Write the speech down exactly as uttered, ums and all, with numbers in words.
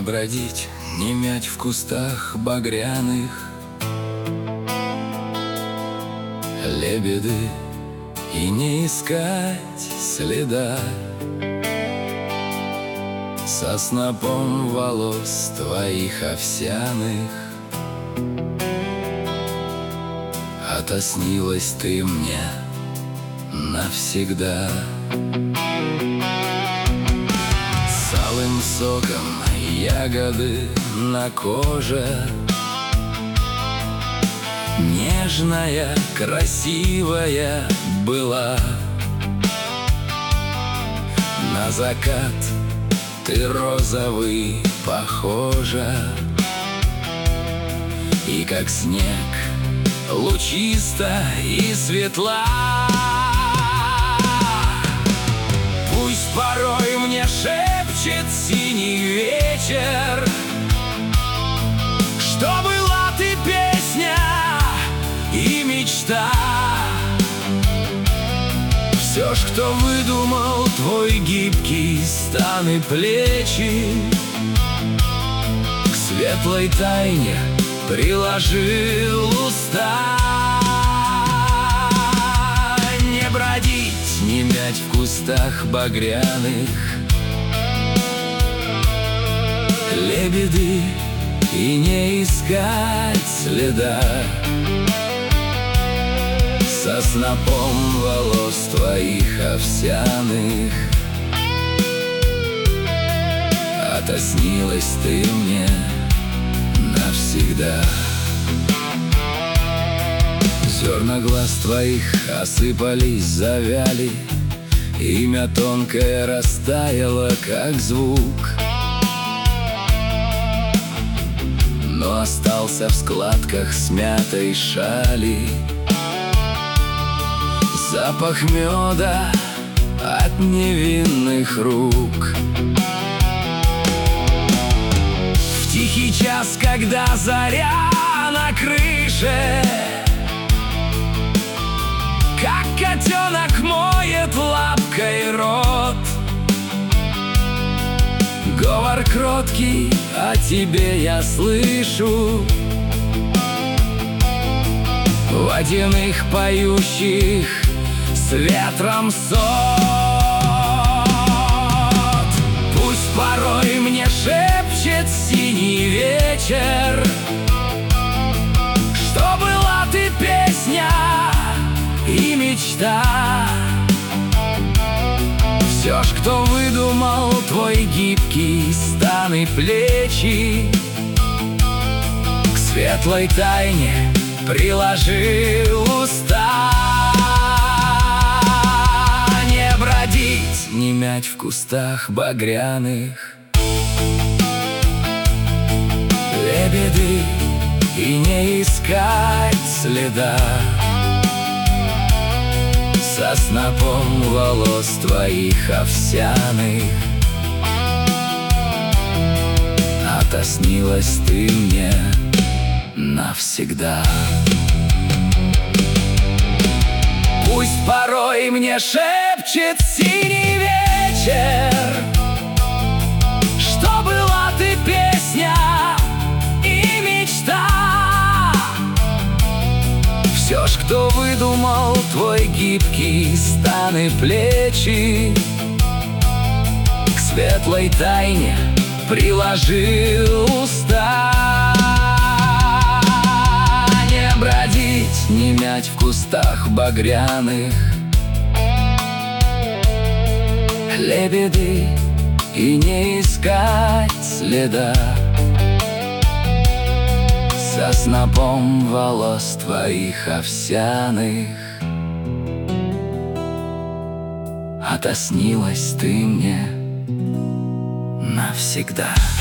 бродить, не мять в кустах багряных лебеды и не искать следа со снопом волос твоих овсяных. А то снилась ты мне навсегда. С алым соком ягоды на коже, нежная, красивая была. На закат ты розовый похожа, и как снег лучиста и светла. Пусть порой мне шепчет синий вечер, что была ты песня и мечта. Все ж, кто выдумал твой гибкий стан и плечи, к светлой тайне приложил уста. Не бродить, не мять в кустах багряных лебеды и не искать следа со снопом волос твоих овсяных. А то снилась ты мне навсегда. Зерна глаз твоих осыпались, завяли, имя тонкое растаяло, как звук, но остался в складках смятой шали запах меда от невинных рук. В тихий час, когда заря на крыше, как котенок моет лапкой рот, говор кроткий о тебе я слышу, водяных поющих с ветром сот. Пусть порой мне шепчет синий вечер, что была ты песня и мечта. Все ж, кто выдумал твой гибкий стан и плечи, к светлой тайне приложил уста. Не бродить, не мять в кустах багряных лебеды и не искать следа со снопом волос твоих овсяных. А то снилась ты мне навсегда. Пусть порой мне шепчет синий вечер, что была ты песня и мечта. Все ж, кто выдумал твой гибкий стан и плечи, к светлой тайне приложил уста. Не бродить, не мять в кустах багряных лебеды и не искать следа со снопом волос твоих овсяных. А то снилась ты мне навсегда.